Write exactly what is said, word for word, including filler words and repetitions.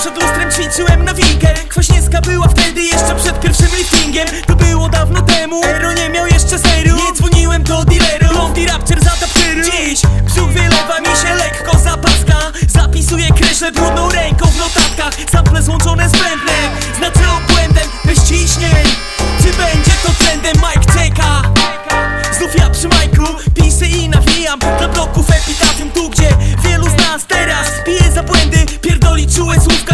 Przed lustrem ćwiczyłem nawikę. Kwaśniewska była wtedy jeszcze przed pierwszym liftingiem. To było dawno temu, Ero nie miał jeszcze seru. Nie dzwoniłem do dealerów, Blondy Rapture za tapczyru. Dziś brzuch wylewa mi się lekko zapaska. Zapisuję, kreślę brudną ręką w notatkach. Sample złączone z bębnem, znaczy obłędem, bez ciśnień. Czy będzie to trendem? Mike czeka. Znów ja przy majku piszę i nawijam dla bloków epitafium, tu gdzie wielu z nas teraz pije za błędy, pierdoli czułe słówka.